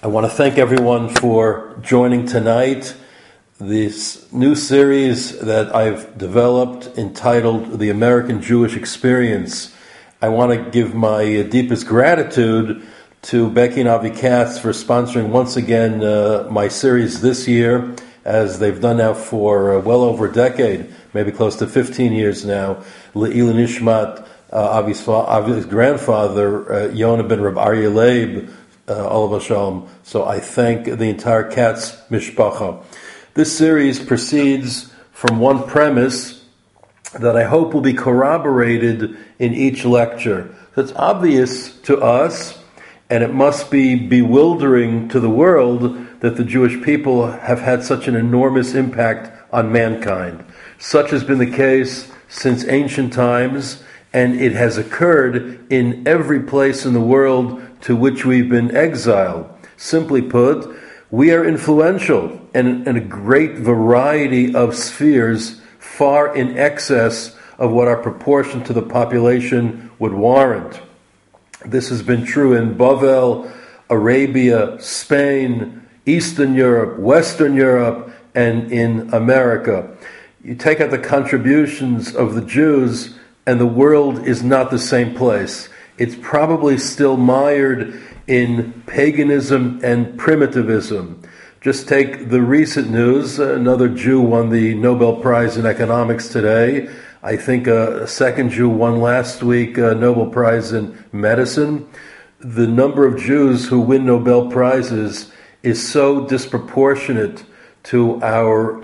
I want to thank everyone for joining tonight. This new series that I've developed entitled The American Jewish Experience. I want to give my deepest gratitude to Becky and Avi Katz for sponsoring once again my series this year, as they've done now for well over a decade, maybe close to 15 years now. Le'ilan Ishmat, Avi's grandfather, Yonah ben Reb Aryeh Leib, Olav Shalom. So I thank the entire Katz Mishpacha. This series proceeds from one premise that I hope will be corroborated in each lecture. So it's obvious to us, and it must be bewildering to the world, that the Jewish people have had such an enormous impact on mankind. Such has been the case since ancient times, and it has occurred in every place in the world to which we've been exiled. Simply put, we are influential in a great variety of spheres, far in excess of what our proportion to the population would warrant. This has been true in Bavel, Arabia, Spain, Eastern Europe, Western Europe, and in America. You take out the contributions of the Jews, and the world is not the same place. It's probably still mired in paganism and primitivism. Just take the recent news. Another Jew won the Nobel Prize in Economics today. I think a second Jew won last week a Nobel Prize in Medicine. The number of Jews who win Nobel Prizes is so disproportionate to our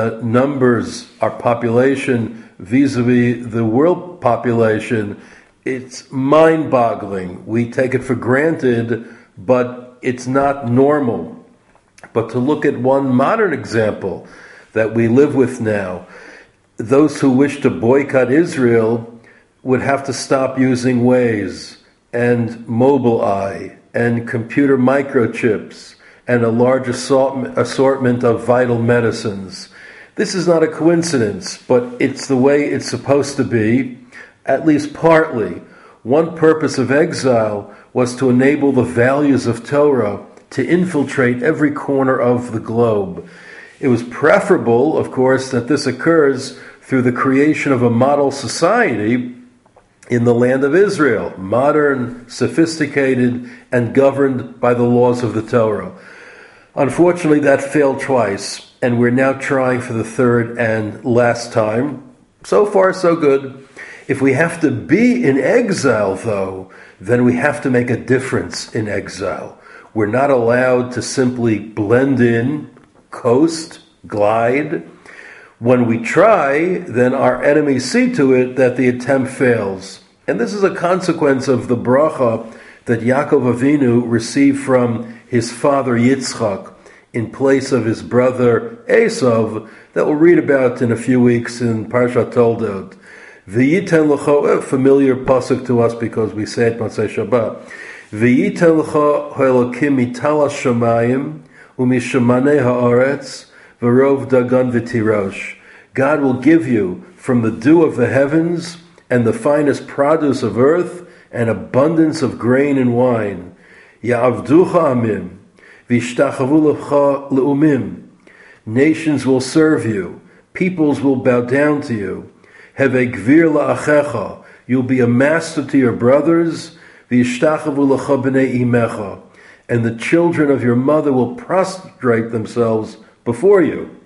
numbers, our population, vis-a-vis the world population. It's mind-boggling. We take it for granted, but it's not normal. But to look at one modern example that we live with now, those who wish to boycott Israel would have to stop using Waze and Mobileye and computer microchips and a large assortment of vital medicines. This is not a coincidence, but it's the way it's supposed to be, at least partly. One purpose of exile was to enable the values of Torah to infiltrate every corner of the globe. It was preferable, of course, that this occurs through the creation of a model society in the land of Israel, modern, sophisticated, and governed by the laws of the Torah. Unfortunately, that failed twice, and we're now trying for the third and last time. So far, so good. If we have to be in exile, though, then we have to make a difference in exile. We're not allowed to simply blend in, coast, glide. When we try, then our enemies see to it that the attempt fails. And this is a consequence of the bracha that Yaakov Avinu received from his father Yitzchak in place of his brother Esav, that we'll read about in a few weeks in Parshat Toldot. V'yiten l'cha, a familiar pasuk to us because we say it Motzei Shabbat. V'yiten l'cha ha'elokim mitala shamayim u'mishamanei ha'aretz v'rov dagan v'tirosh. God will give you from the dew of the heavens and the finest produce of earth and abundance of grain and wine. Ya'avducha amim v'yishtachavu lecha le'umim. Nations will serve you. Peoples will bow down to you. Heve gvir la'achecha, you'll be a master to your brothers, v'yishtachavu lecha b'nei imecha, and the children of your mother will prostrate themselves before you.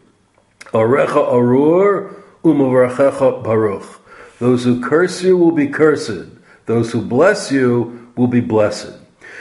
Arecha arur, umavrachecha baruch. Those who curse you will be cursed. Those who bless you will be blessed.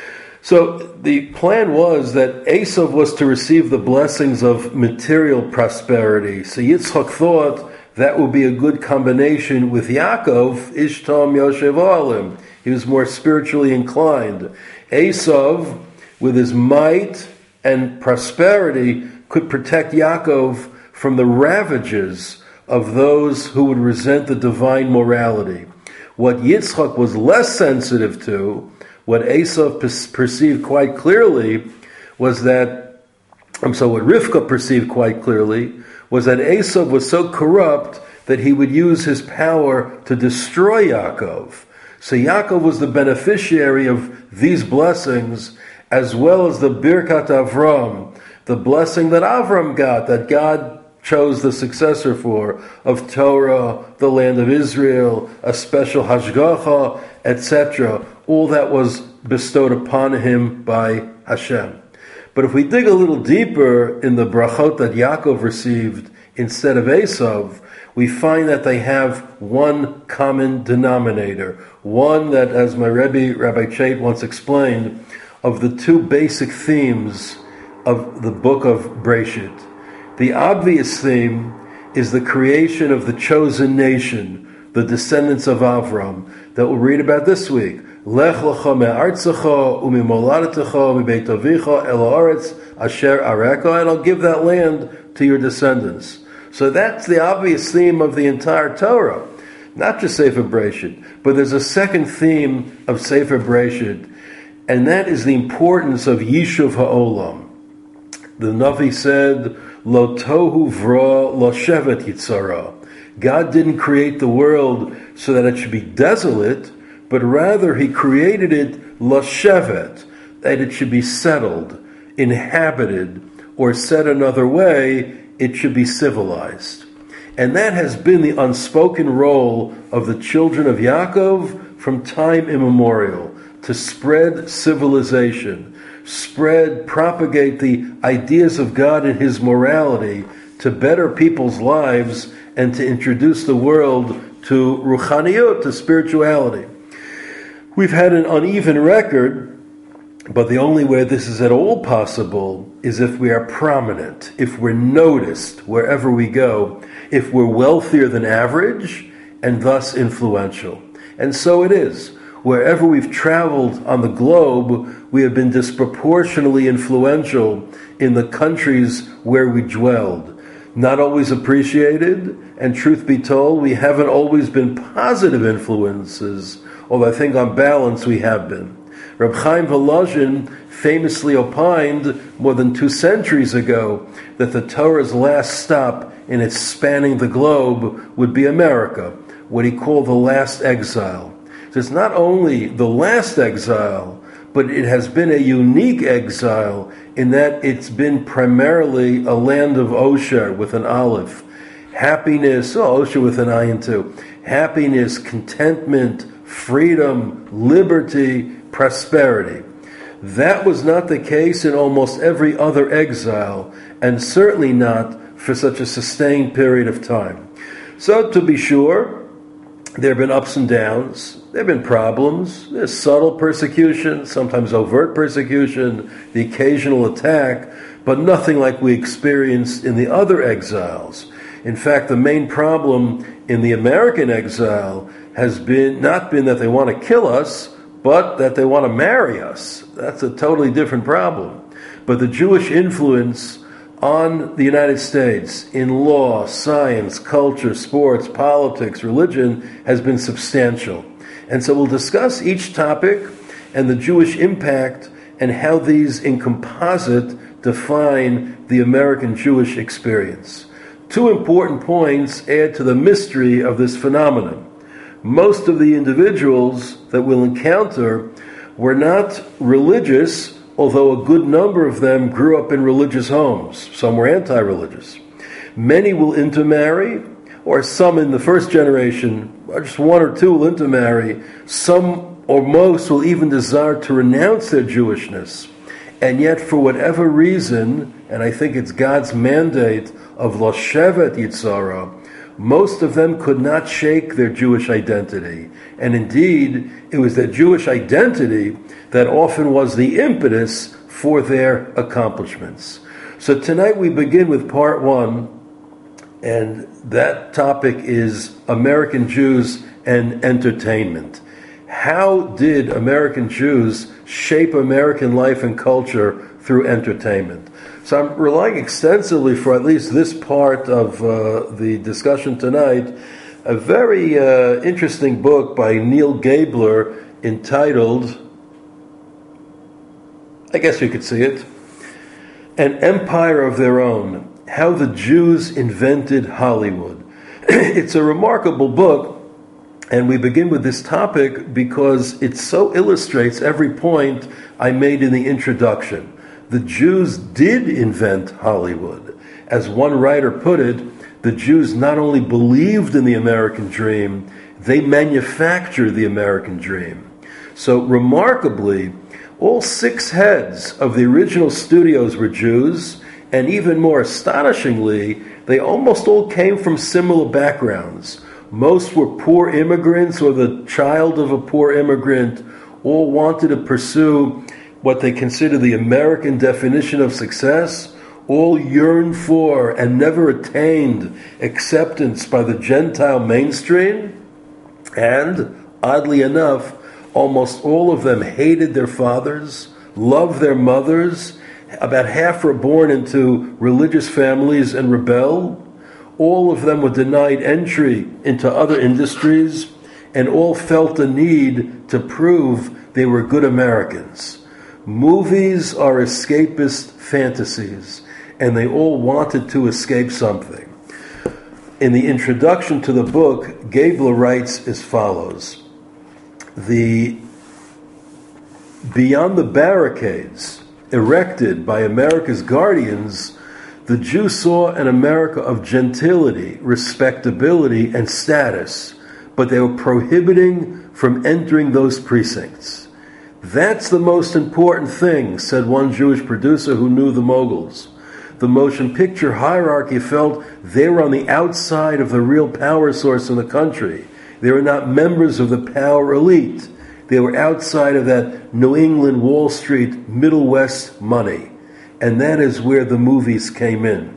So the plan was that Esav was to receive the blessings of material prosperity. So Yitzchak thought that would be a good combination with Yaakov, Ishtam Yoshev Olim. He was more spiritually inclined. Esav, with his might and prosperity, could protect Yaakov from the ravages of those who would resent the divine morality. What Yitzchak was less sensitive to, what Esav perceived quite clearly, was that, what Rivka perceived quite clearly, was that Esav was so corrupt that he would use his power to destroy Yaakov. So Yaakov was the beneficiary of these blessings, as well as the Birkat Avram, the blessing that Avram got, that God chose the successor for, of Torah, the land of Israel, a special hashgacha, etc. All that was bestowed upon him by Hashem. But if we dig a little deeper in the brachot that Yaakov received instead of Esav, we find that they have one common denominator, one that, as my Rebbe, Rabbi Chait, once explained, of the two basic themes of the book of Breshit. The obvious theme is the creation of the chosen nation, the descendants of Avram, that we'll read about this week. Lech lecha me'artzecha u'mimoladetecha mi'beit avicha el haaretz asher areka, and I'll give that land to your descendants. So that's the obvious theme of the entire Torah, not just Sefer Breshit, but there's a second theme of Sefer Breshit, and that is the importance of Yishuv Ha'olam. The Navi said, Lo tohu vra lo shevet yitzara. God didn't create the world so that it should be desolate, but rather He created it lo shevet, that it should be settled, inhabited, or said another way, it should be civilized. And that has been the unspoken role of the children of Yaakov from time immemorial, to spread civilization, propagate the ideas of God and His morality to better people's lives and to introduce the world to ruchaniyut, to spirituality. We've had an uneven record, but the only way this is at all possible is if we are prominent, if we're noticed wherever we go, if we're wealthier than average and thus influential. And so it is. Wherever we've traveled on the globe, we have been disproportionately influential in the countries where we dwelled. Not always appreciated, and truth be told, we haven't always been positive influences, although I think on balance we have been. Reb Chaim Volozhin famously opined more than 2 centuries ago that the Torah's last stop in its spanning the globe would be America, what he called the last exile. So it's not only the last exile, but it has been a unique exile in that it's been primarily a land of Osher with an aleph. Happiness, Osher with an ayin too. Happiness, contentment, freedom, liberty, prosperity. That was not the case in almost every other exile, and certainly not for such a sustained period of time. So to be sure, there have been ups and downs, there have been problems, there's subtle persecution, sometimes overt persecution, the occasional attack, but nothing like we experienced in the other exiles. In fact, the main problem in the American exile has not been that they want to kill us, but that they want to marry us. That's a totally different problem. But the Jewish influence on the United States in law, science, culture, sports, politics, religion has been substantial. And so we'll discuss each topic and the Jewish impact and how these in composite define the American Jewish experience. 2 important points add to the mystery of this phenomenon. Most of the individuals that we'll encounter were not religious, although a good number of them grew up in religious homes. Some were anti-religious. Many will intermarry, or some in the first generation, or just 1 or 2 will intermarry. Some or most will even desire to renounce their Jewishness. And yet, for whatever reason, and I think it's God's mandate of Lo Shevet Yitzara, most of them could not shake their Jewish identity. And indeed, it was their Jewish identity that often was the impetus for their accomplishments. So tonight we begin with part 1, and that topic is American Jews and entertainment. How did American Jews shape American life and culture through entertainment? So I'm relying extensively for at least this part of the discussion tonight, a very interesting book by Neil Gabler entitled, I guess you could see it, An Empire of Their Own, How the Jews Invented Hollywood. It's a remarkable book And we begin with this topic because it so illustrates every point I made in the introduction. The Jews did invent Hollywood. As one writer put it, the Jews not only believed in the American dream, they manufactured the American dream. So remarkably, all 6 heads of the original studios were Jews, and even more astonishingly, they almost all came from similar backgrounds. Most were poor immigrants or the child of a poor immigrant. All wanted to pursue what they consider the American definition of success. All yearned for and never attained acceptance by the Gentile mainstream. And, oddly enough, almost all of them hated their fathers, loved their mothers. About half were born into religious families and rebelled. All of them were denied entry into other industries, and all felt the need to prove they were good Americans. Movies are escapist fantasies, and they all wanted to escape something. In the introduction to the book, Gabler writes as follows: Beyond the barricades erected by America's guardians, the Jews saw an America of gentility, respectability, and status, but they were prohibiting from entering those precincts. That's the most important thing, said one Jewish producer who knew the moguls. The motion picture hierarchy felt they were on the outside of the real power source in the country. They were not members of the power elite. They were outside of that New England, Wall Street, Middle West money. And that is where the movies came in.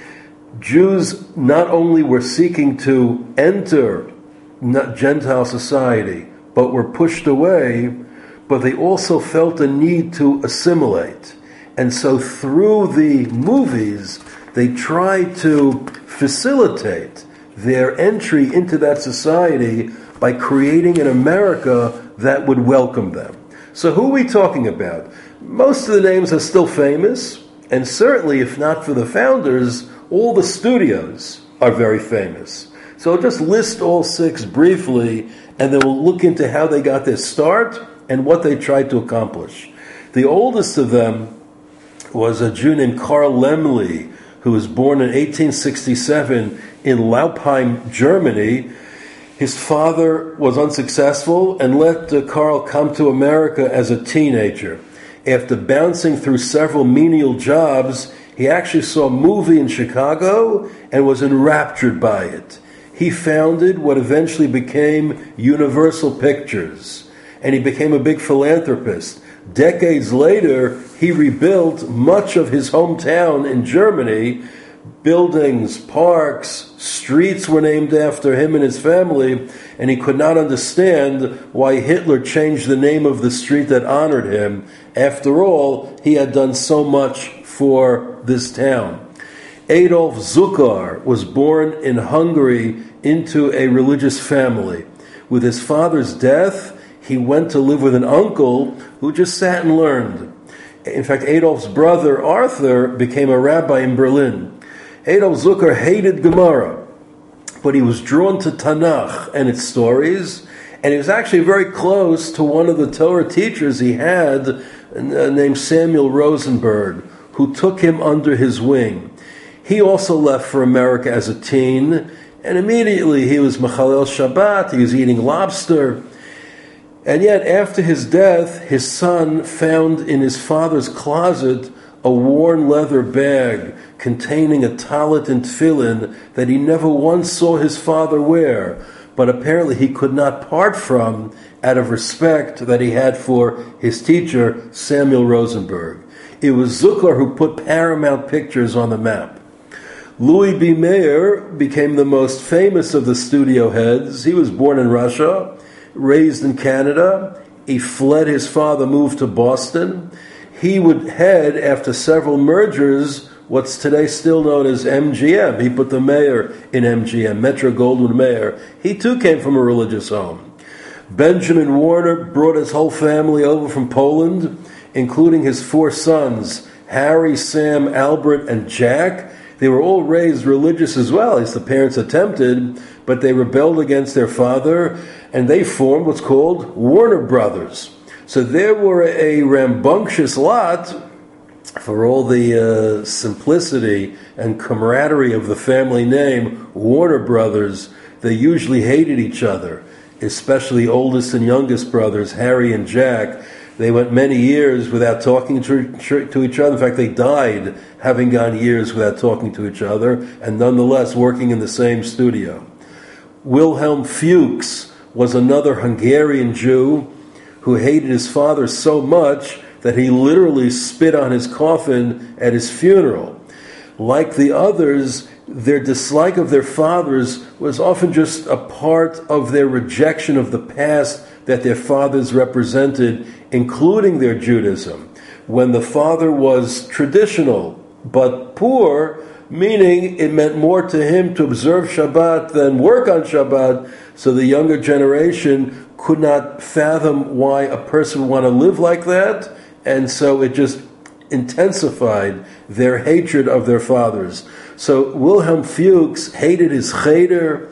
Jews not only were seeking to enter Gentile society, but were pushed away, but they also felt a need to assimilate. And so through the movies, they tried to facilitate their entry into that society by creating an America that would welcome them. So who are we talking about? Most of the names are still famous, and certainly, if not for the founders, all the studios are very famous. So I'll just list all 6 briefly, and then we'll look into how they got their start and what they tried to accomplish. The oldest of them was a Jew named Karl Laemmle, who was born in 1867 in Laupheim, Germany. His father was unsuccessful and let Karl come to America as a teenager. After bouncing through several menial jobs, he actually saw a movie in Chicago and was enraptured by it. He founded what eventually became Universal Pictures, and he became a big philanthropist. Decades later, he rebuilt much of his hometown in Germany. Buildings, parks, streets were named after him and his family, and he could not understand why Hitler changed the name of the street that honored him. After all, he had done so much for this town. Adolf Zukar was born in Hungary into a religious family. With his father's death, he went to live with an uncle who just sat and learned. In fact, Adolf's brother, Arthur, became a rabbi in Berlin. Adolf Zukar hated Gemara, but he was drawn to Tanakh and its stories, and he was actually very close to one of the Torah teachers he had, named Samuel Rosenberg, who took him under his wing. He also left for America as a teen, and immediately he was Mechalel Shabbat, he was eating lobster. And yet, after his death, his son found in his father's closet a worn leather bag containing a talit and tefillin that he never once saw his father wear, but apparently he could not part from out of respect that he had for his teacher, Samuel Rosenberg. It was Zukar who put Paramount Pictures on the map. Louis B. Mayer became the most famous of the studio heads. He was born in Russia, raised in Canada. He fled his father, moved to Boston. He would head, after several mergers, what's today still known as MGM. He put the mayor in MGM, Metro-Goldwyn-Mayer. He too came from a religious home. Benjamin Warner brought his whole family over from Poland, including his 4 sons, Harry, Sam, Albert, and Jack. They were all raised religious as well, as the parents attempted, but they rebelled against their father. and they formed what's called Warner Brothers. So there were a rambunctious lot, for all the simplicity and camaraderie of the family name, Warner Brothers. They usually hated each other, especially oldest and youngest brothers, Harry and Jack. They went many years without talking to each other. In fact, they died having gone years without talking to each other, and nonetheless working in the same studio. Wilhelm Fuchs was another Hungarian Jew who hated his father so much that he literally spit on his coffin at his funeral. Like the others, their dislike of their fathers was often just a part of their rejection of the past that their fathers represented, including their Judaism. When the father was traditional but poor, meaning it meant more to him to observe Shabbat than work on Shabbat, so the younger generation could not fathom why a person would want to live like that, and so it just intensified their hatred of their fathers. So Wilhelm Fuchs hated his cheder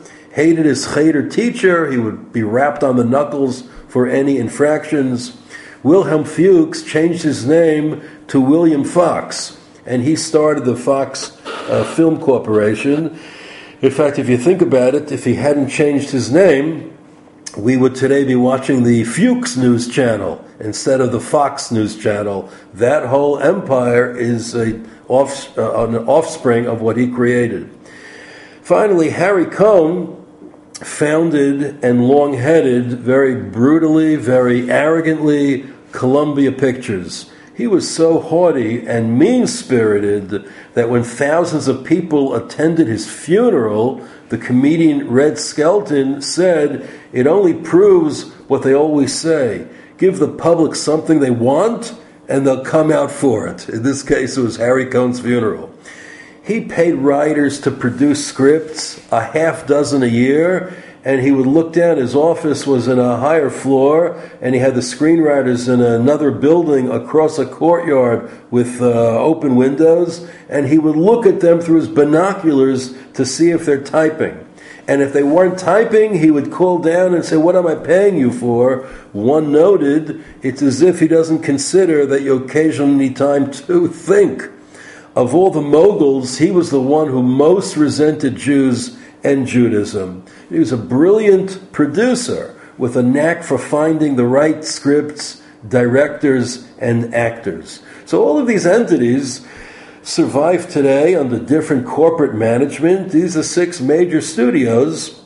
teacher. He would be rapped on the knuckles for any infractions. Wilhelm Fuchs changed his name to William Fox, and he started the Fox Film Corporation. In fact, if you think about it, if he hadn't changed his name, we would today be watching the Fuchs News Channel instead of the Fox News Channel. That whole empire is an offspring of what he created. Finally, Harry Cohn founded and long-headed, very brutally, very arrogantly, Columbia Pictures. He was so haughty and mean-spirited that when thousands of people attended his funeral, the comedian Red Skelton said, "It only proves what they always say. Give the public something they want, and they'll come out for it." In this case, it was Harry Cohn's funeral. He paid writers to produce scripts, a half dozen a year, and he would look down. His office was in a higher floor, and he had the screenwriters in another building across a courtyard with open windows, and he would look at them through his binoculars to see if they're typing. And if they weren't typing, he would call down and say, "What am I paying you for?" One noted, "It's as if he doesn't consider that you occasionally need time to think." Of all the moguls, he was the one who most resented Jews and Judaism. He was a brilliant producer with a knack for finding the right scripts, directors, and actors. So all of these entities survive today under different corporate management. These are 6 major studios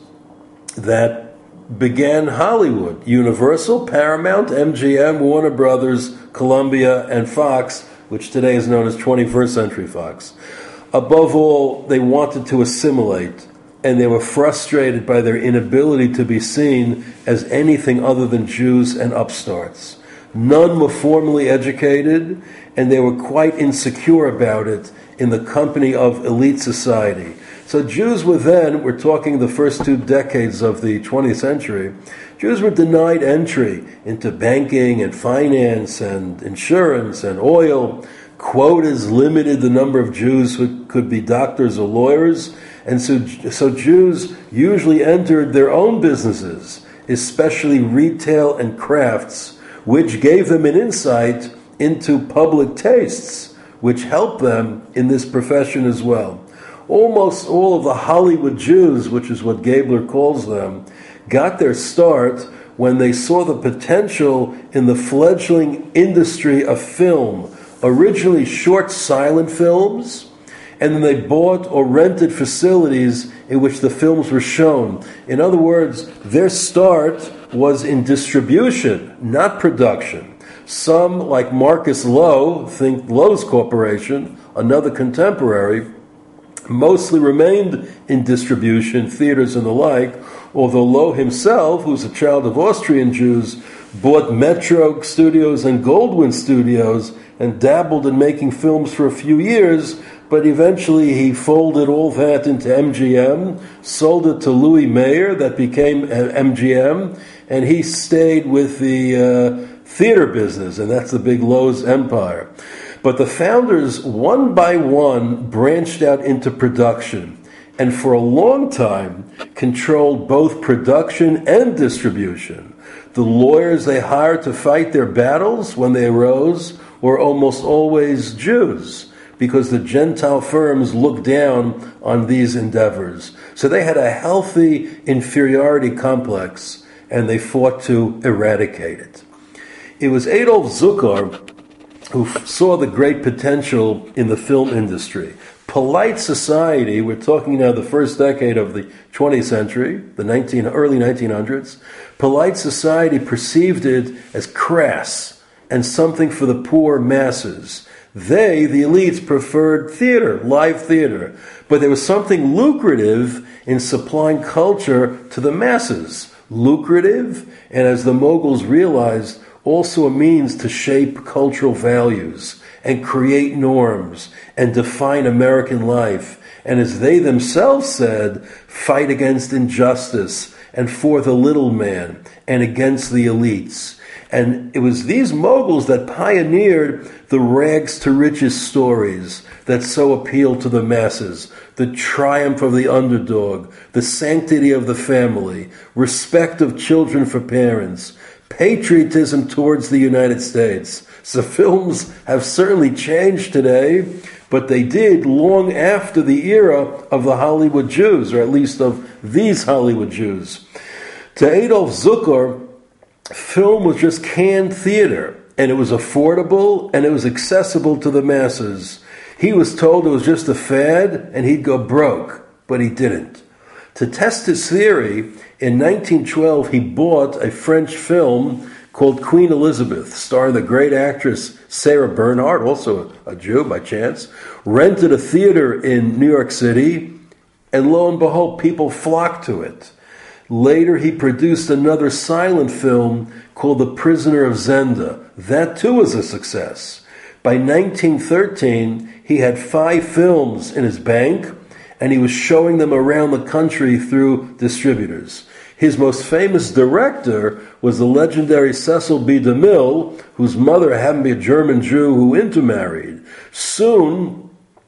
that began Hollywood: Universal, Paramount, MGM, Warner Brothers, Columbia, and Fox, which today is known as 21st Century Fox. Above all, they wanted to assimilate, and they were frustrated by their inability to be seen as anything other than Jews and upstarts. None were formally educated, and they were quite insecure about it in the company of elite society. So Jews were then, we're talking the first 2 decades of the 20th century, Jews were denied entry into banking and finance and insurance and oil. Quotas limited the number of Jews who could be doctors or lawyers, and so Jews usually entered their own businesses, especially retail and crafts, which gave them an insight into public tastes, which helped them in this profession as well. Almost all of the Hollywood Jews, which is what Gabler calls them, got their start when they saw the potential in the fledgling industry of film, originally short silent films, and then they bought or rented facilities in which the films were shown. In other words, their start was in distribution, not production. Some, like Marcus Lowe, think Lowe's Corporation, another contemporary, mostly remained in distribution, theaters and the like, although Lowe himself, who's a child of Austrian Jews, bought Metro Studios and Goldwyn Studios and dabbled in making films for a few years, but eventually he folded all that into MGM, sold it to Louis Mayer, that became MGM, and he stayed with the theater business, and that's the big Lowe's empire. But the founders, one by one, branched out into production, and for a long time controlled both production and distribution. The lawyers they hired to fight their battles when they arose were almost always Jews, because the Gentile firms looked down on these endeavors. So they had a healthy inferiority complex, and they fought to eradicate it. It was Adolf Zukor who saw the great potential in the film industry. Polite society, we're talking now the first decade of the 20th century, the early 1900s, polite society perceived it as crass and something for the poor masses. They, the elites, preferred theater, live theater, but there was something lucrative in supplying culture to the masses. Lucrative, and as the moguls realized, also a means to shape cultural values and create norms and define American life. And as they themselves said, fight against injustice and for the little man and against the elites. And it was these moguls that pioneered the rags to riches stories that so appealed to the masses. The triumph of the underdog, the sanctity of the family, respect of children for parents, patriotism towards the United States. So films have certainly changed today, but they did long after the era of the Hollywood Jews, or at least of these Hollywood Jews. To Adolf Zukor, film was just canned theater, and it was affordable and it was accessible to the masses. He was told it was just a fad and he'd go broke, but he didn't. To test his theory, in 1912 he bought a French film called Queen Elizabeth, starring the great actress Sarah Bernhardt, also a Jew by chance, rented a theater in New York City, and lo and behold, people flocked to it. Later, he produced another silent film called The Prisoner of Zenda. That too was a success. By 1913, he had 5 films in his bank, and he was showing them around the country through distributors. His most famous director was the legendary Cecil B. DeMille, whose mother happened to be a German Jew who intermarried. Soon,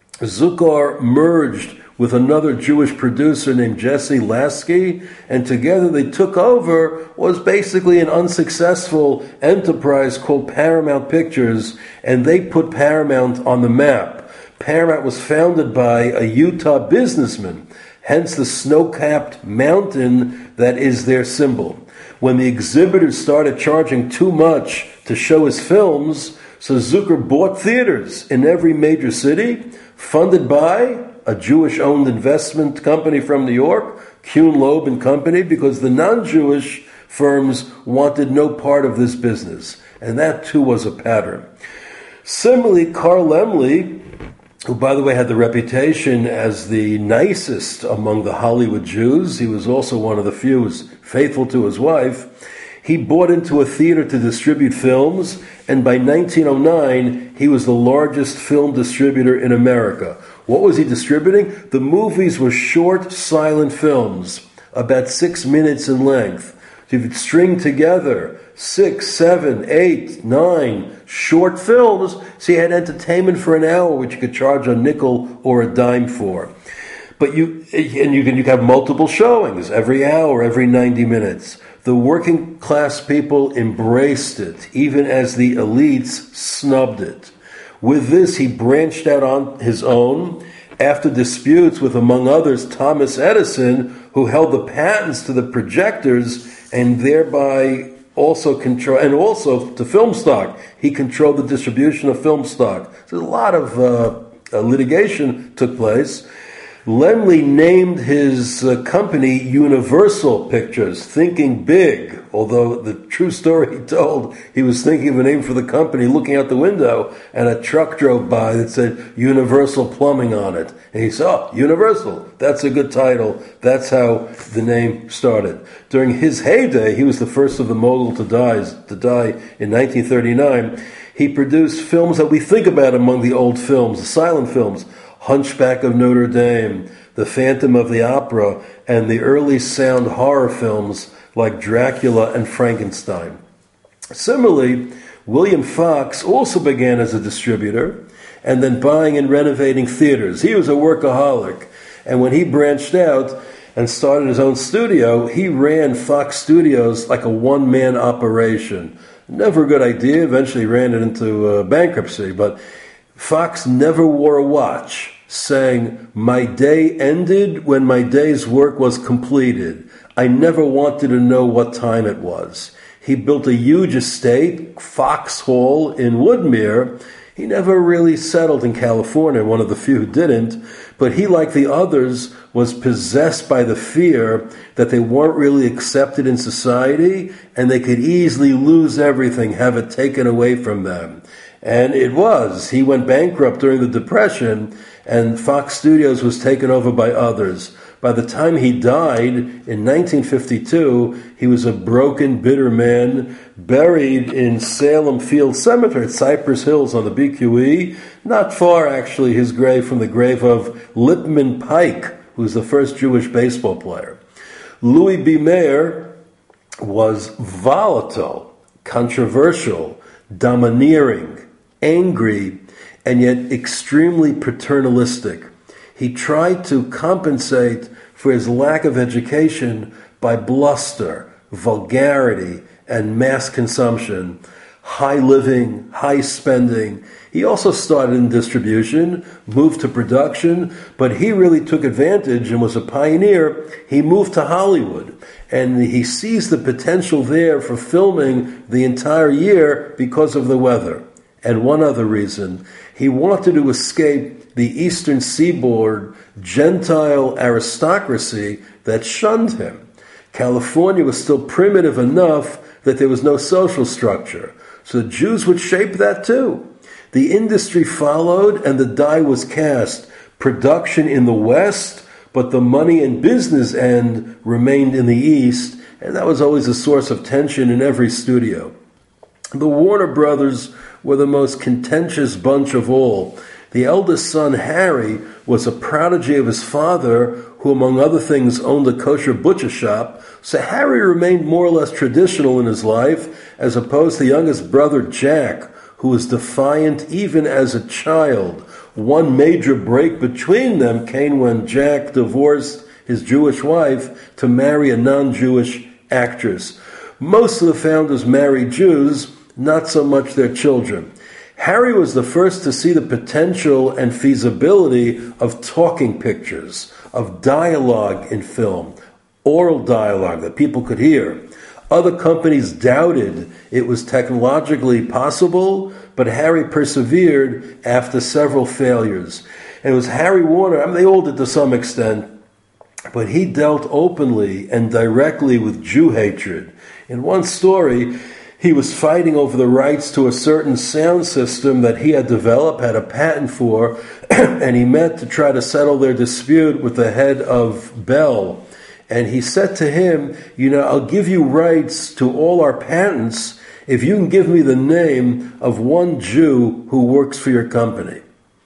Zukor merged with another Jewish producer named Jesse Lasky, and together they took over what was basically an unsuccessful enterprise called Paramount Pictures, and they put Paramount on the map. Paramount was founded by a Utah businessman, hence the snow-capped mountain that is their symbol. When the exhibitors started charging too much to show his films, so Zukor bought theaters in every major city, funded by a Jewish-owned investment company from New York, Kuhn Loeb and Company, because the non-Jewish firms wanted no part of this business. And that too was a pattern. Similarly, Carl Laemmle, who, by the way, had the reputation as the nicest among the Hollywood Jews, he was also one of the few who was faithful to his wife, he bought into a theater to distribute films, and by 1909, he was the largest film distributor in America. What was he distributing? The movies were short, silent films, about 6 minutes in length. So you could string together 6, 7, 8, 9 short films, so you had entertainment for an hour, which you could charge a nickel or a dime for. But you can have multiple showings every hour, every 90 minutes. The working class people embraced it, even as the elites snubbed it. With this, he branched out on his own after disputes with, among others, Thomas Edison, who held the patents to the projectors and thereby also control, and also to film stock. He controlled the distribution of film stock. So a lot of litigation took place. Laemmle named his company Universal Pictures, thinking big, although the true story he told, he was thinking of a name for the company, looking out the window, and a truck drove by that said Universal Plumbing on it. And he said, oh, Universal, that's a good title. That's how the name started. During his heyday, he was the first of the mogul to die in 1939. He produced films that we think about among the old films, the silent films, Hunchback of Notre Dame, The Phantom of the Opera, and the early sound horror films like Dracula and Frankenstein. Similarly, William Fox also began as a distributor and then buying and renovating theaters. He was a workaholic, And when he branched out and started his own studio, he ran Fox Studios like a one-man operation. Never a good idea. Eventually ran it into bankruptcy. But Fox never wore a watch, saying, "My day ended when my day's work was completed. I never wanted to know what time it was." He built a huge estate, Fox Hall in Woodmere. He never really settled in California, one of the few who didn't, but he, like the others, was possessed by the fear that they weren't really accepted in society and they could easily lose everything, have it taken away from them. And it was. He went bankrupt during the Depression, and Fox Studios was taken over by others. By the time he died in 1952, he was a broken, bitter man, buried in Salem Field Cemetery at Cypress Hills on the BQE, not far, actually, his grave from the grave of Lipman Pike, who was the first Jewish baseball player. Louis B. Mayer was volatile, controversial, domineering, angry, and yet extremely paternalistic. He tried to compensate for his lack of education by bluster, vulgarity, and mass consumption, high living, high spending. He also started in distribution, moved to production, but he really took advantage and was a pioneer. He moved to Hollywood, and he seized the potential there for filming the entire year because of the weather. And one other reason, he wanted to escape the Eastern Seaboard Gentile aristocracy that shunned him. California was still primitive enough that there was no social structure. So the Jews would shape that too. The industry followed and the die was cast. Production in the West, but the money and business end remained in the East, and that was always a source of tension in every studio. The Warner Brothers were the most contentious bunch of all. The eldest son, Harry, was a prodigy of his father, who, among other things, owned a kosher butcher shop. So Harry remained more or less traditional in his life, as opposed to youngest brother, Jack, who was defiant even as a child. One major break between them came when Jack divorced his Jewish wife to marry a non-Jewish actress. Most of the founders married Jews, not so much their children. Harry was the first to see the potential and feasibility of talking pictures, of dialogue in film, oral dialogue that people could hear. Other companies doubted it was technologically possible, but Harry persevered after several failures. And it was Harry Warner, I mean, they all did to some extent, but he dealt openly and directly with Jew hatred. In one story, he was fighting over the rights to a certain sound system that he had developed, had a patent for, and he met to try to settle their dispute with the head of Bell. And he said to him, I'll give you rights to all our patents if you can give me the name of one Jew who works for your company.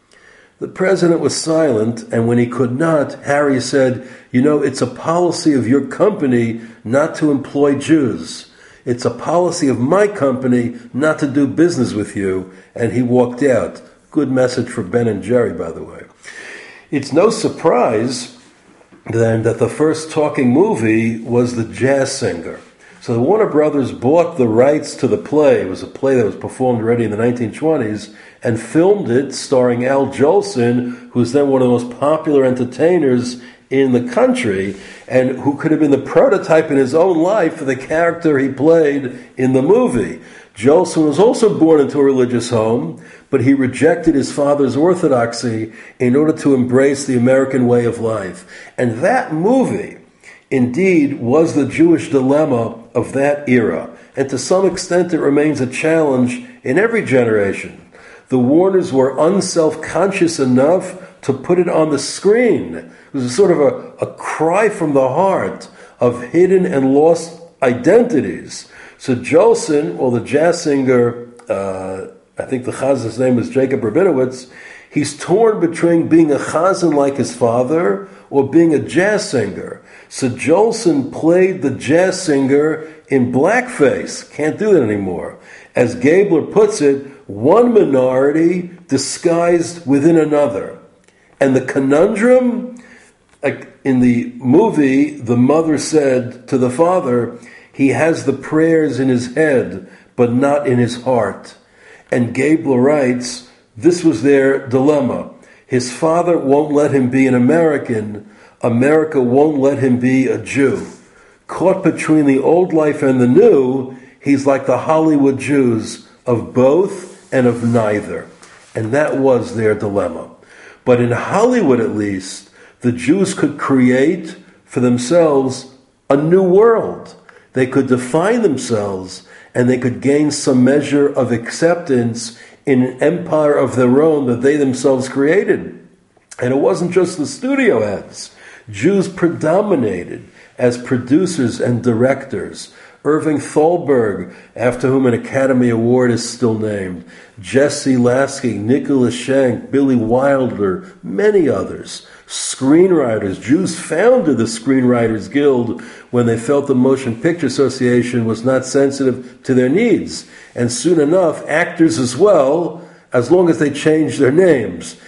The president was silent, and when he could not, Harry said, it's a policy of your company not to employ Jews. It's a policy of my company not to do business with you. And he walked out. Good message for Ben and Jerry, by the way. It's no surprise then that the first talking movie was The Jazz Singer. So the Warner Brothers bought the rights to the play. It was a play that was performed already in the 1920s and filmed it starring Al Jolson, who was then one of the most popular entertainers in the country and who could have been the prototype in his own life for the character he played in the movie. Jolson was also born into a religious home, but he rejected his father's orthodoxy in order to embrace the American way of life. And that movie, indeed, was the Jewish dilemma of that era. And to some extent, it remains a challenge in every generation. The Warners were unself-conscious enough to put it on the screen. It was a sort of a cry from the heart of hidden and lost identities. So Jolson, or the jazz singer, I think the chazan's name was Jacob Rabinowitz, he's torn between being a chazan like his father or being a jazz singer. So Jolson played the jazz singer in blackface. Can't do that anymore. As Gabler puts it, one minority disguised within another. And the conundrum, Like in the movie, the mother said to the father, he has the prayers in his head, but not in his heart. And Gabler writes, this was their dilemma. His father won't let him be an American. America won't let him be a Jew. Caught between the old life and the new, he's like the Hollywood Jews, of both and of neither. And that was their dilemma. But in Hollywood, at least, the Jews could create for themselves a new world. They could define themselves, and they could gain some measure of acceptance in an empire of their own that they themselves created. And it wasn't just the studio heads. Jews predominated as producers and directors. Irving Thalberg, after whom an Academy Award is still named, Jesse Lasky, Nicholas Schenck, Billy Wilder, many others. Screenwriters. Jews founded the Screenwriters Guild when they felt the Motion Picture Association was not sensitive to their needs. And soon enough, actors as well, as long as they changed their names.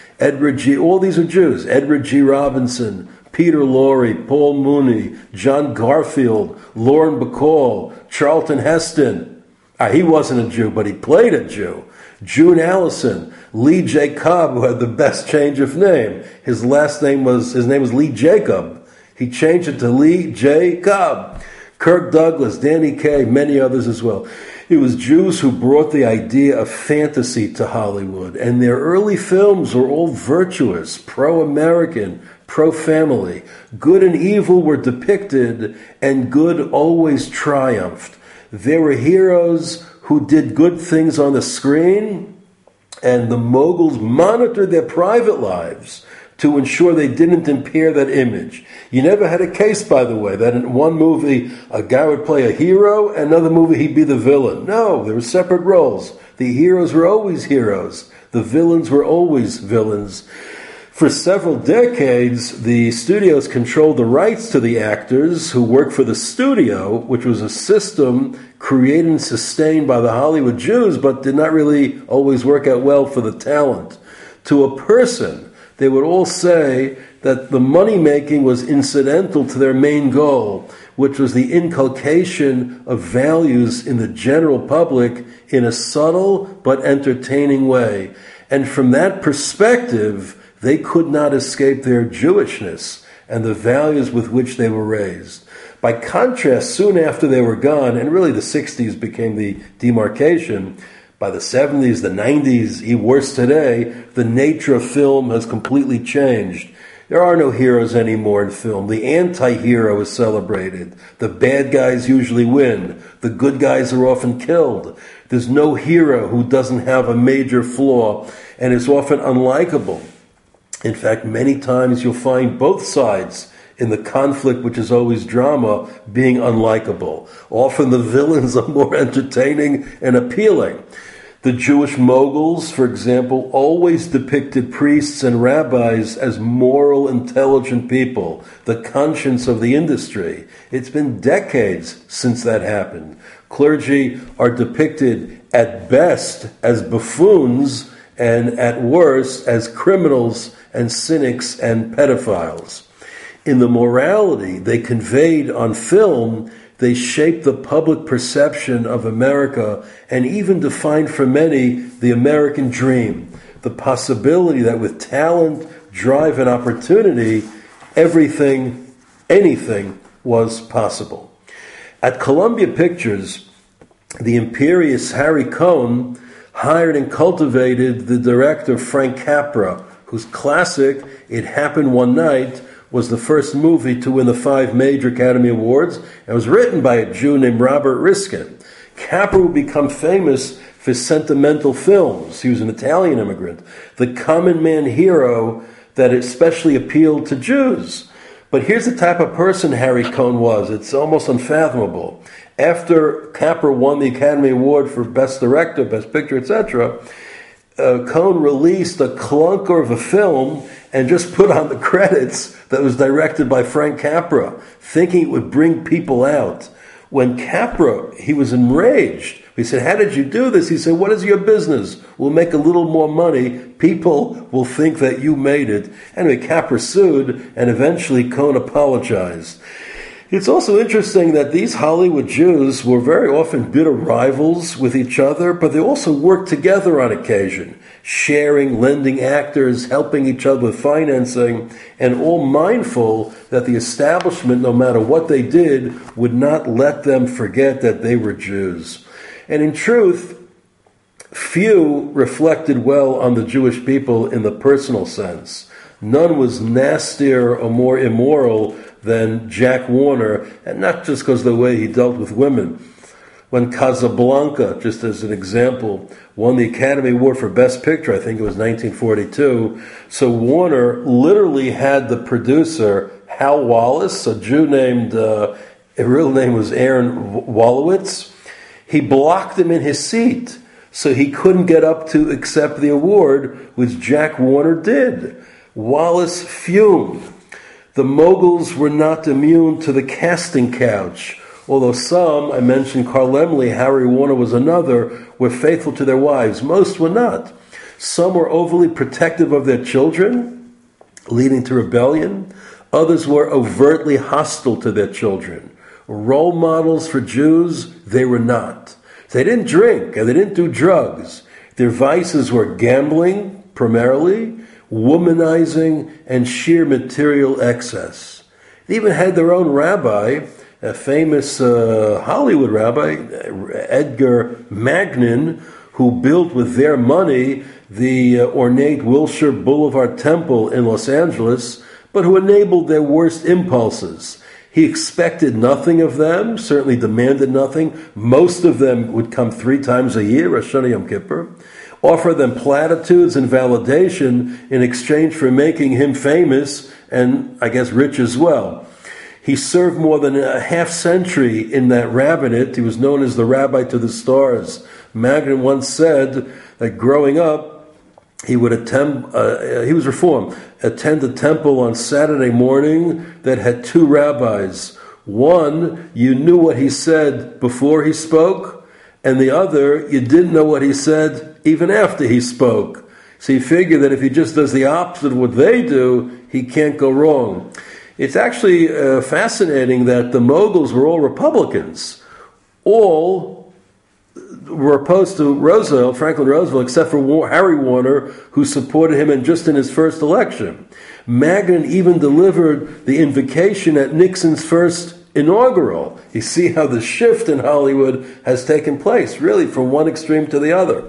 All these are Jews. Edward G. Robinson, Peter Lorre, Paul Mooney, John Garfield, Lauren Bacall, Charlton Heston. He wasn't a Jew, but he played a Jew. June Allison, Lee J. Cobb, who had the best change of name. His name was Lee Jacob. He changed it to Lee J. Cobb. Kirk Douglas, Danny Kaye, many others as well. It was Jews who brought the idea of fantasy to Hollywood, and their early films were all virtuous, pro-American, pro-family. Good and evil were depicted, and good always triumphed. There were heroes who did good things on the screen, and the moguls monitored their private lives to ensure they didn't impair that image. You never had a case, by the way, that in one movie a guy would play a hero, and another movie he'd be the villain. No, there were separate roles. The heroes were always heroes. The villains were always villains. For several decades, the studios controlled the rights to the actors who worked for the studio, which was a system created and sustained by the Hollywood Jews, but did not really always work out well for the talent. To a person, they would all say that the money-making was incidental to their main goal, which was the inculcation of values in the general public in a subtle but entertaining way. And from that perspective, they could not escape their Jewishness and the values with which they were raised. By contrast, soon after they were gone, and really the 60s became the demarcation, by the 70s, the 90s, even worse today, the nature of film has completely changed. There are no heroes anymore in film. The anti-hero is celebrated. The bad guys usually win. The good guys are often killed. There's no hero who doesn't have a major flaw and is often unlikable. In fact, many times you'll find both sides in the conflict, which is always drama, being unlikable. Often the villains are more entertaining and appealing. The Jewish moguls, for example, always depicted priests and rabbis as moral, intelligent people, the conscience of the industry. It's been decades since that happened. Clergy are depicted at best as buffoons and at worst as criminals and cynics and pedophiles. In the morality they conveyed on film, they shaped the public perception of America and even defined for many the American dream, the possibility that with talent, drive, and opportunity, anything was possible. At Columbia Pictures, the imperious Harry Cohn hired and cultivated the director Frank Capra, whose classic, It Happened One Night, was the first movie to win the 5 major Academy Awards and was written by a Jew named Robert Riskin. Capra would become famous for sentimental films. He was an Italian immigrant, the common man hero that especially appealed to Jews. But here's the type of person Harry Cohn was. It's almost unfathomable. After Capra won the Academy Award for Best Director, Best Picture, etc., Cohn released a clunker of a film and just put on the credits that was directed by Frank Capra, thinking it would bring people out. When Capra, he was enraged We said, how did you do this? He said, what is your business? We'll make a little more money. People will think that you made it. Anyway, Capra sued, and eventually Cohn apologized. It's also interesting that these Hollywood Jews were very often bitter rivals with each other, but they also worked together on occasion, sharing, lending actors, helping each other with financing, and all mindful that the establishment, no matter what they did, would not let them forget that they were Jews. And in truth, few reflected well on the Jewish people in the personal sense. None was nastier or more immoral than Jack Warner, and not just because of the way he dealt with women. When Casablanca, just as an example, won the Academy Award for Best Picture, I think it was 1942, so Warner literally had the producer, Hal Wallace, a Jew named, his real name was Aaron Wolowitz. He blocked him in his seat, so he couldn't get up to accept the award, which Jack Warner did. Wallace fumed. The moguls were not immune to the casting couch, although some, I mentioned Carl Laemmle, Harry Warner was another, were faithful to their wives. Most were not. Some were overly protective of their children, leading to rebellion. Others were overtly hostile to their children. Role models for Jews, they were not. They didn't drink and they didn't do drugs. Their vices were gambling, primarily, womanizing, and sheer material excess. They even had their own rabbi, a famous Hollywood rabbi, Edgar Magnin, who built with their money the ornate Wilshire Boulevard Temple in Los Angeles, but who enabled their worst impulses. He expected nothing of them, certainly demanded nothing. Most of them would come 3 times a year, Rosh Hashanah Yom Kippur, offer them platitudes and validation in exchange for making him famous and, I guess, rich as well. He served more than a half century in that rabbinate. He was known as the rabbi to the stars. Magnin once said that growing up, he was Reformed, attend a temple on Saturday morning that had 2 rabbis. One, you knew what he said before he spoke, and the other, you didn't know what he said even after he spoke. So he figured that if he just does the opposite of what they do, he can't go wrong. It's actually fascinating that the moguls were all Republicans. All were opposed to Franklin Roosevelt, except for Harry Warner, who supported him just in his first election. Magnin even delivered the invocation at Nixon's first inaugural. You see how the shift in Hollywood has taken place, really, from one extreme to the other.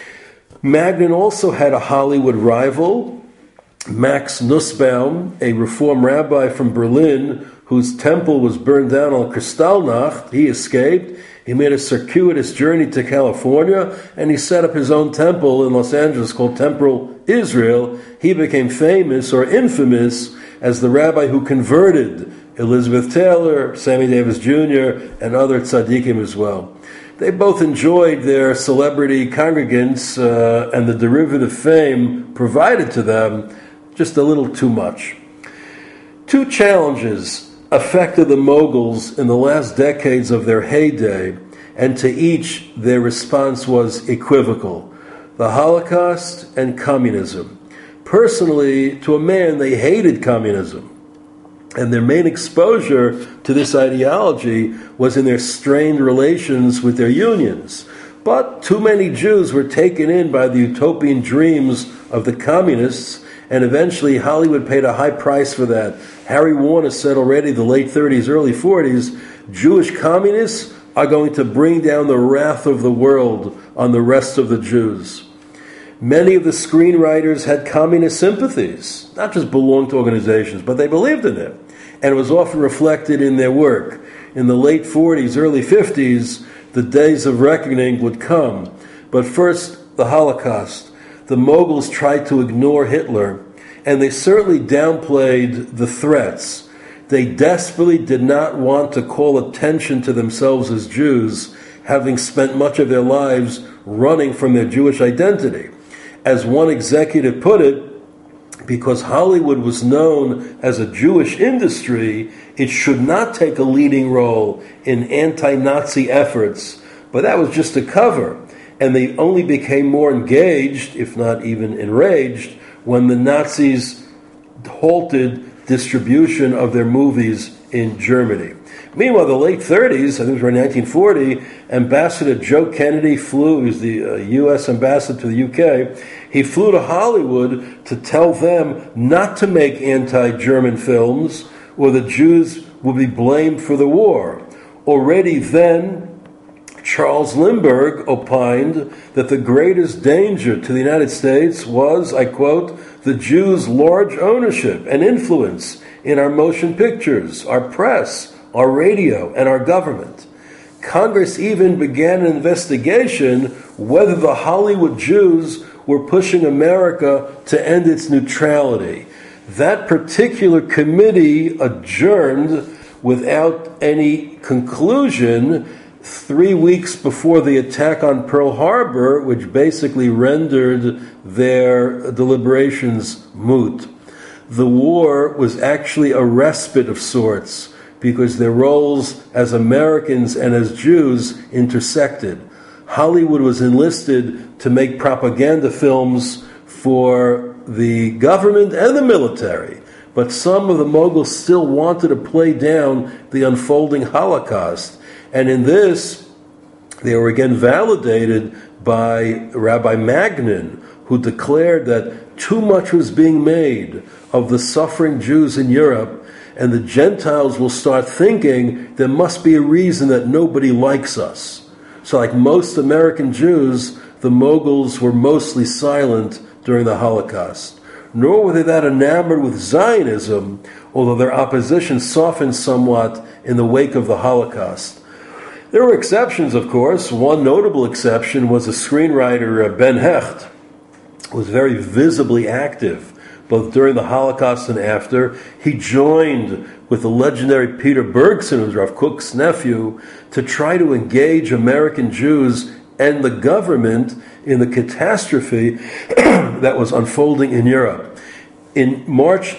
Magnin also had a Hollywood rival, Max Nussbaum, a Reform rabbi from Berlin, whose temple was burned down on Kristallnacht. He escaped. He made a circuitous journey to California, and he set up his own temple in Los Angeles called Temple Israel. He became famous or infamous as the rabbi who converted Elizabeth Taylor, Sammy Davis Jr., and other tzaddikim as well. They both enjoyed their celebrity congregants and the derivative fame provided to them just a little too much. 2 challenges affected the moguls in the last decades of their heyday, and to each their response was equivocal: the Holocaust and communism. Personally, to a man, they hated communism. And their main exposure to this ideology was in their strained relations with their unions. But too many Jews were taken in by the utopian dreams of the communists, and eventually Hollywood paid a high price for that. Harry Warner said already, the late 30s, early 40s, Jewish communists are going to bring down the wrath of the world on the rest of the Jews. Many of the screenwriters had communist sympathies, not just belonged to organizations, but they believed in it. And it was often reflected in their work. In the late 40s, early 50s, the days of reckoning would come. But first, the Holocaust. The moguls tried to ignore Hitler, and they certainly downplayed the threats. They desperately did not want to call attention to themselves as Jews, having spent much of their lives running from their Jewish identity. As one executive put it, because Hollywood was known as a Jewish industry, it should not take a leading role in anti-Nazi efforts, But that was just a cover, and they only became more engaged, if not even enraged, when the Nazis halted distribution of their movies in Germany. Meanwhile, the late 30s, I think it was around 1940, Ambassador Joe Kennedy flew, he was the U.S. ambassador to the UK, he flew to Hollywood to tell them not to make anti-German films or the Jews would be blamed for the war. Already then, Charles Lindbergh opined that the greatest danger to the United States was, I quote, the Jews' large ownership and influence in our motion pictures, our press, our radio, and our government. Congress even began an investigation whether the Hollywood Jews were pushing America to end its neutrality. That particular committee adjourned without any conclusion 3 weeks before the attack on Pearl Harbor, which basically rendered their deliberations moot. The war was actually a respite of sorts because their roles as Americans and as Jews intersected. Hollywood was enlisted to make propaganda films for the government and the military, but some of the moguls still wanted to play down the unfolding Holocaust. And in this, they were again validated by Rabbi Magnin, who declared that too much was being made of the suffering Jews in Europe, and the Gentiles will start thinking there must be a reason that nobody likes us. So like most American Jews, the moguls were mostly silent during the Holocaust. Nor were they that enamored with Zionism, although their opposition softened somewhat in the wake of the Holocaust. There were exceptions, of course. One notable exception was the screenwriter Ben Hecht, who was very visibly active both during the Holocaust and after. He joined with the legendary Peter Bergson, who was Rav Kook's nephew, to try to engage American Jews and the government in the catastrophe that was unfolding in Europe. In March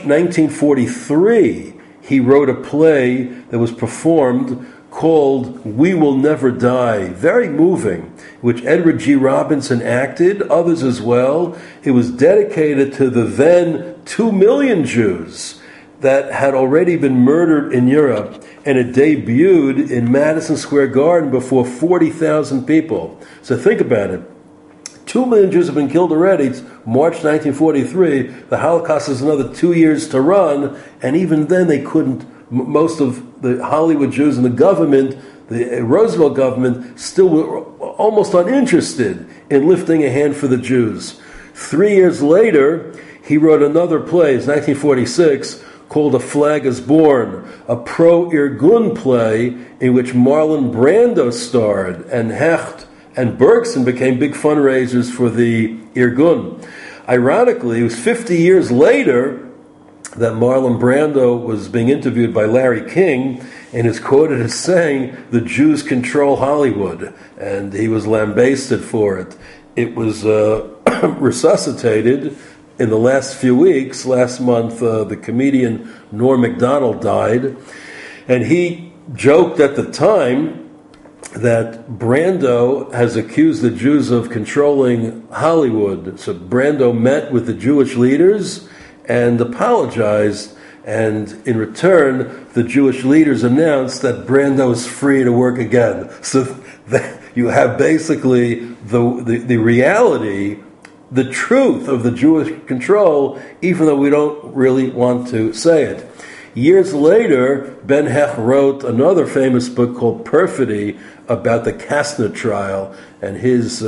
1943, he wrote a play that was performed called We Will Never Die, very moving, which Edward G. Robinson acted, others as well. It was dedicated to the then 2 million Jews that had already been murdered in Europe, and it debuted in Madison Square Garden before 40,000 people. So think about it. 2 million Jews have been killed already. It's March 1943. The Holocaust is another 2 years to run, and even then they couldn't. Most of the Hollywood Jews and the government, the Roosevelt government, still were almost uninterested in lifting a hand for the Jews. 3 years later, he wrote another play, it's 1946, called A Flag is Born, a pro-Irgun play in which Marlon Brando starred, and Hecht and Bergson became big fundraisers for the Irgun. Ironically, it was 50 years later that Marlon Brando was being interviewed by Larry King and is quoted as saying, "The Jews control Hollywood," and he was lambasted for it. It was resuscitated in the last few weeks. Last month, the comedian Norm Macdonald died, and he joked at the time that Brando has accused the Jews of controlling Hollywood. So Brando met with the Jewish leaders and apologized, and in return, the Jewish leaders announced that Brando is free to work again. So you have basically the reality, the truth of the Jewish control, even though we don't really want to say it. Years later, Ben Hecht wrote another famous book called Perfidy about the Kastner trial and his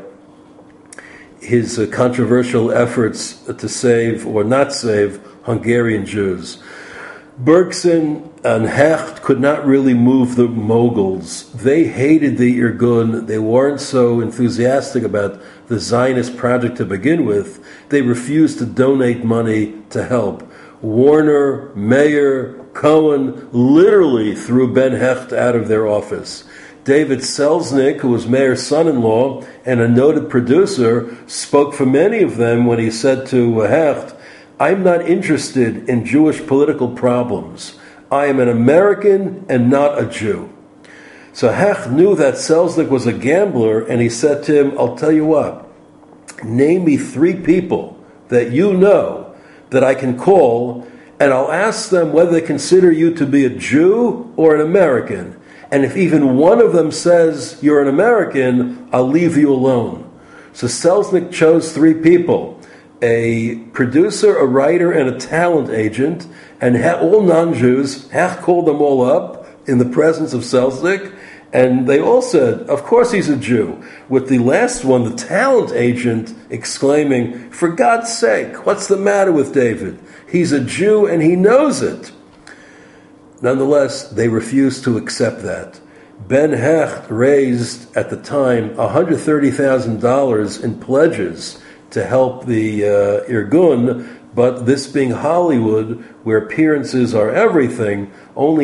controversial efforts to save or not save Hungarian Jews. Bergson and Hecht could not really move the moguls. They hated the Irgun. They weren't so enthusiastic about the Zionist project to begin with. They refused to donate money to help. Warner, Mayer, Cohen literally threw Ben Hecht out of their office. David Selznick, who was Mayer's son-in-law and a noted producer, spoke for many of them when he said to Hecht, "I'm not interested in Jewish political problems. I am an American and not a Jew." So Hech knew that Selznick was a gambler, and he said to him, I'll tell you what, name me 3 people that you know that I can call, and I'll ask them whether they consider you to be a Jew or an American. And if even one of them says you're an American, I'll leave you alone. So Selznick chose 3 people, a producer, a writer, and a talent agent, and all non-Jews. Hech called them all up in the presence of Selznick, and they all said, of course he's a Jew, with the last one, the talent agent, exclaiming, for God's sake, what's the matter with David? He's a Jew and he knows it. Nonetheless, they refused to accept that. Ben Hecht raised, at the time, $130,000 in pledges to help the Irgun, but this being Hollywood, where appearances are everything, only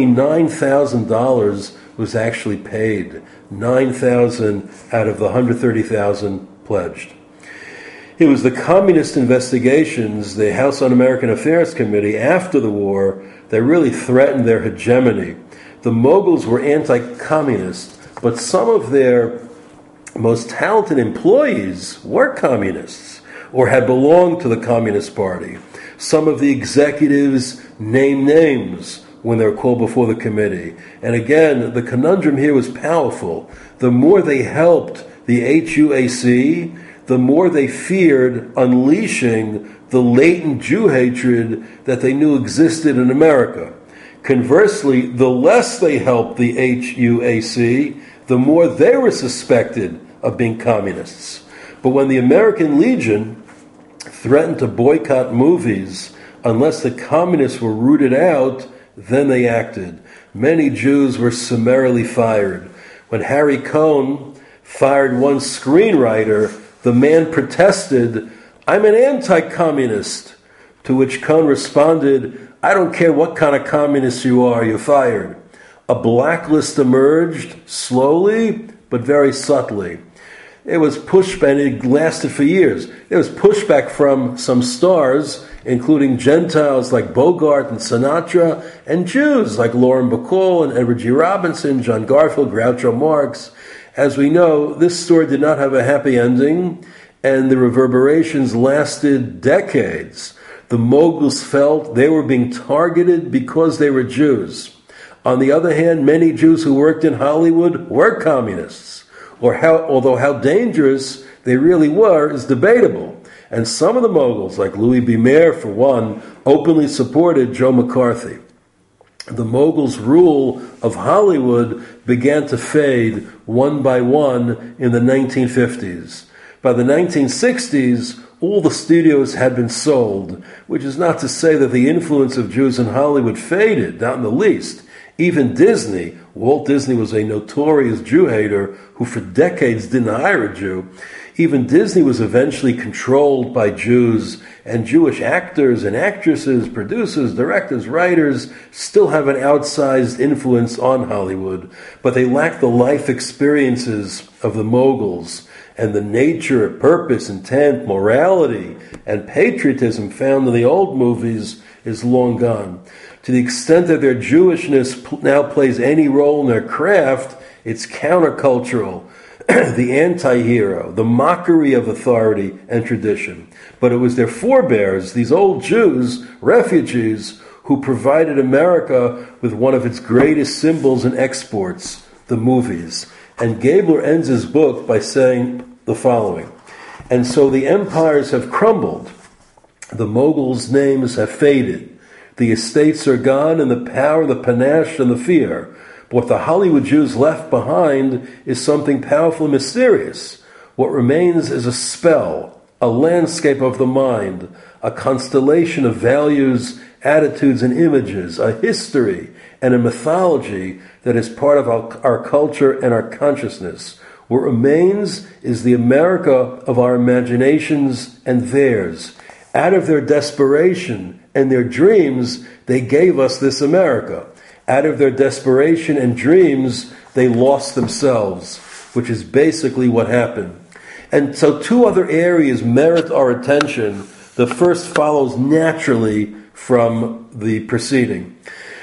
$9,000 was actually paid. $9,000 out of the $130,000 pledged. It was the communist investigations, the House Un-American Affairs Committee, after the war, that really threatened their hegemony. The moguls were anti-communist, but some of their most talented employees were communists or had belonged to the Communist Party. Some of the executives named names when they were called before the committee. And again, the conundrum here was powerful. The more they helped the HUAC, the more they feared unleashing the latent Jew hatred that they knew existed in America. Conversely, the less they helped the HUAC, the more they were suspected of being communists. But when the American Legion threatened to boycott movies unless the communists were rooted out, then they acted. Many Jews were summarily fired. When Harry Cohn fired one screenwriter, the man protested, I'm an anti-communist, to which Cohn responded, I don't care what kind of communist you are, you're fired. A blacklist emerged slowly, but very subtly. It was pushback, and it lasted for years. There was pushback from some stars, including Gentiles like Bogart and Sinatra, and Jews like Lauren Bacall and Edward G. Robinson, John Garfield, Groucho Marx. As we know, this story did not have a happy ending, and the reverberations lasted decades. The moguls felt they were being targeted because they were Jews. On the other hand, many Jews who worked in Hollywood were communists, although how dangerous they really were is debatable. And some of the moguls, like Louis B. Mayer for one, openly supported Joe McCarthy. The moguls' rule of Hollywood began to fade one by one in the 1950s. By the 1960s, all the studios had been sold, which is not to say that the influence of Jews in Hollywood faded, not in the least. Even Disney, Walt Disney was a notorious Jew hater who for decades didn't hire a Jew. Even Disney was eventually controlled by Jews, and Jewish actors and actresses, producers, directors, writers still have an outsized influence on Hollywood, but they lack the life experiences of the moguls, and the nature, purpose, intent, morality, and patriotism found in the old movies is long gone. To the extent that their Jewishness now plays any role in their craft, it's countercultural, the anti-hero, the mockery of authority and tradition. But it was their forebears, these old Jews, refugees, who provided America with one of its greatest symbols and exports, the movies. And Gabler ends his book by saying the following, and so the empires have crumbled, the moguls' names have faded, the estates are gone, and the power, the panache, and the fear. But what the Hollywood Jews left behind is something powerful and mysterious. What remains is a spell, a landscape of the mind, a constellation of values, attitudes, and images, a history and a mythology that is part of our culture and our consciousness. What remains is the America of our imaginations and theirs. Out of their desperation and their dreams, they gave us this America. Out of their desperation and dreams, they lost themselves, which is basically what happened. And so 2 other areas merit our attention. The first follows naturally from the preceding.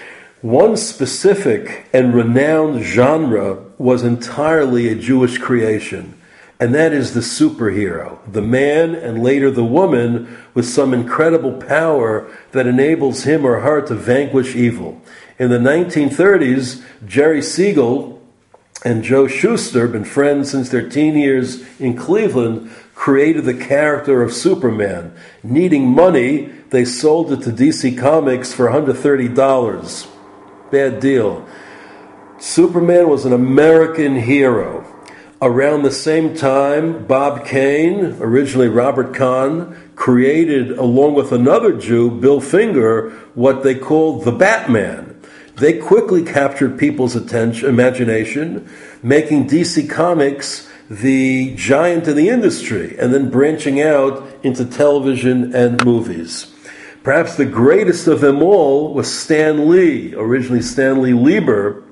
One specific and renowned genre was entirely a Jewish creation, and that is the superhero, the man and later the woman with some incredible power that enables him or her to vanquish evil. In the 1930s, Jerry Siegel and Joe Shuster, been friends since their teen years in Cleveland, created the character of Superman. Needing money, they sold it to DC Comics for $130. Bad deal. Superman was an American hero. Around the same time, Bob Kane, originally Robert Kahn, created, along with another Jew, Bill Finger, what they called the Batman. They quickly captured people's imagination, making DC Comics the giant in the industry, and then branching out into television and movies. Perhaps the greatest of them all was Stan Lee, originally Stanley Lieber,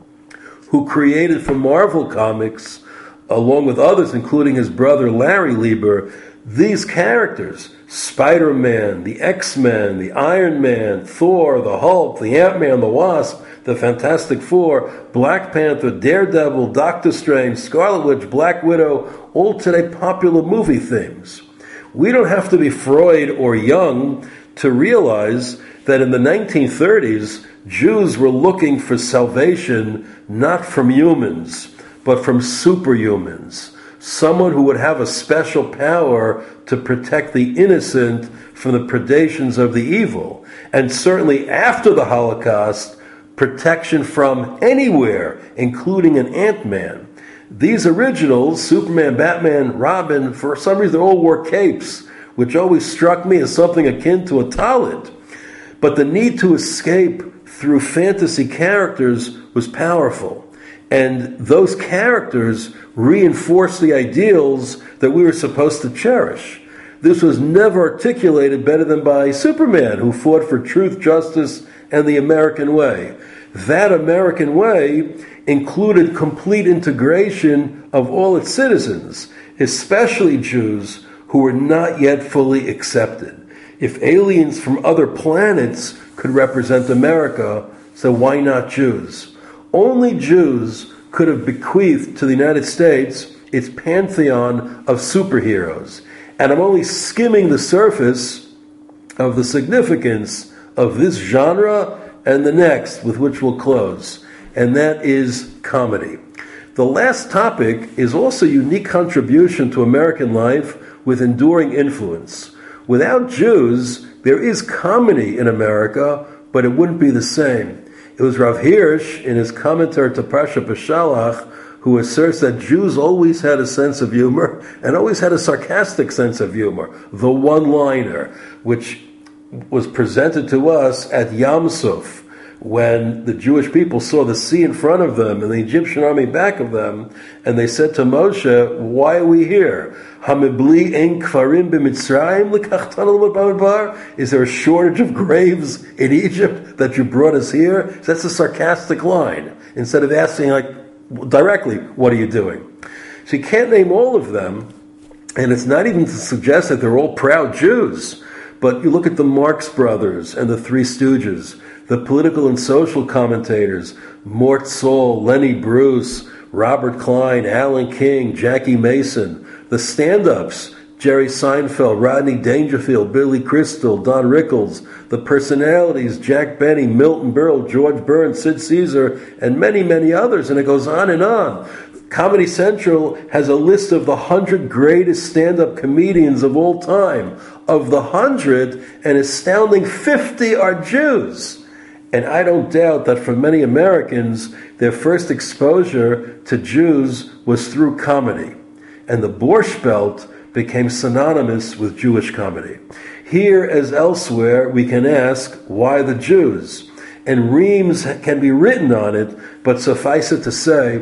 who created for Marvel Comics, along with others, including his brother Larry Lieber, these characters: Spider-Man, the X-Men, the Iron Man, Thor, the Hulk, the Ant-Man, the Wasp, the Fantastic Four, Black Panther, Daredevil, Doctor Strange, Scarlet Witch, Black Widow, all today popular movie themes. We don't have to be Freud or Jung to realize that in the 1930s, Jews were looking for salvation not from humans, but from superhumans. Someone who would have a special power to protect the innocent from the predations of the evil. And certainly after the Holocaust, protection from anywhere, including an Ant-Man. These originals, Superman, Batman, Robin, for some reason they all wore capes, which always struck me as something akin to a talent. But the need to escape through fantasy characters was powerful. And those characters reinforced the ideals that we were supposed to cherish. This was never articulated better than by Superman, who fought for truth, justice, and the American way. That American way included complete integration of all its citizens, especially Jews who were not yet fully accepted. If aliens from other planets could represent America, so why not Jews? Only Jews could have bequeathed to the United States its pantheon of superheroes. And I'm only skimming the surface of the significance of this genre and the next, with which we'll close, and that is comedy. The last topic is also a unique contribution to American life with enduring influence. Without Jews, there is comedy in America, but it wouldn't be the same. It was Rav Hirsch, in his commentary to Parsha Beshalach, who asserts that Jews always had a sense of humor, and always had a sarcastic sense of humor, the one-liner, which was presented to us at Yam Suf, when the Jewish people saw the sea in front of them and the Egyptian army back of them, and they said to Moshe, "Why are we here? Hamibli ein kfarim b'Mitzrayim l'kachtanu l'bamidbar? Is there a shortage of graves in Egypt that you brought us here?" So that's a sarcastic line, instead of asking directly, "What are you doing?" So you can't name all of them, and it's not even to suggest that they're all proud Jews. But you look at the Marx Brothers and the Three Stooges, the political and social commentators, Mort Saul, Lenny Bruce, Robert Klein, Alan King, Jackie Mason, the stand-ups, Jerry Seinfeld, Rodney Dangerfield, Billy Crystal, Don Rickles, the personalities, Jack Benny, Milton Berle, George Burns, Sid Caesar, and many, many others, and it goes on and on. Comedy Central has a list of the 100 greatest stand-up comedians of all time. Of the 100, an astounding 50 are Jews. And I don't doubt that for many Americans, their first exposure to Jews was through comedy. And the Borscht Belt became synonymous with Jewish comedy. Here, as elsewhere, we can ask, why the Jews? And reams can be written on it, but suffice it to say,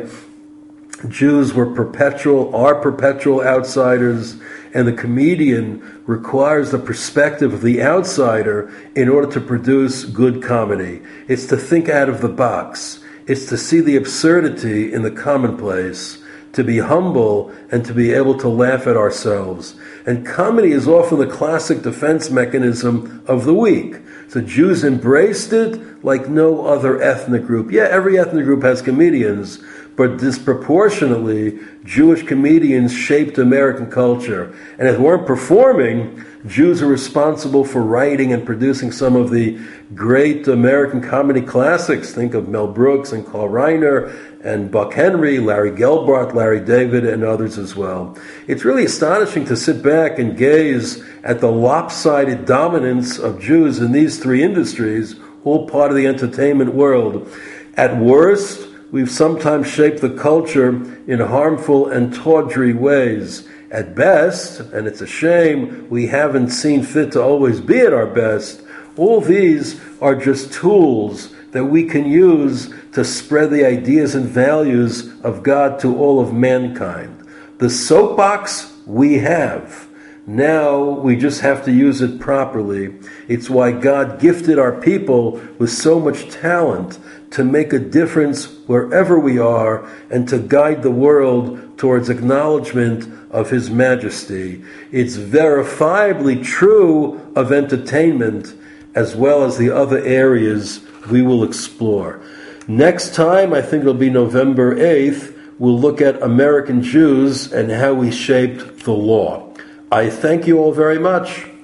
Jews are perpetual outsiders, and the comedian requires the perspective of the outsider in order to produce good comedy. It's to think out of the box. It's to see the absurdity in the commonplace. to be humble, and to be able to laugh at ourselves. And comedy is often the classic defense mechanism of the weak. So Jews embraced it like no other ethnic group. Yeah, every ethnic group has comedians, but disproportionately, Jewish comedians shaped American culture. And if they weren't performing, Jews are responsible for writing and producing some of the great American comedy classics. Think of Mel Brooks and Carl Reiner and Buck Henry, Larry Gelbart, Larry David, and others as well. It's really astonishing to sit back and gaze at the lopsided dominance of Jews in these three industries, all part of the entertainment world. At worst, we've sometimes shaped the culture in harmful and tawdry ways. At best, and it's a shame, we haven't seen fit to always be at our best. All these are just tools that we can use to spread the ideas and values of God to all of mankind. The soapbox we have. Now we just have to use it properly. It's why God gifted our people with so much talent to make a difference wherever we are and to guide the world towards acknowledgement of His majesty. It's verifiably true of entertainment as well as the other areas we will explore. Next time, I think it'll be November 8th, we'll look at American Jews and how we shaped the law. I thank you all very much.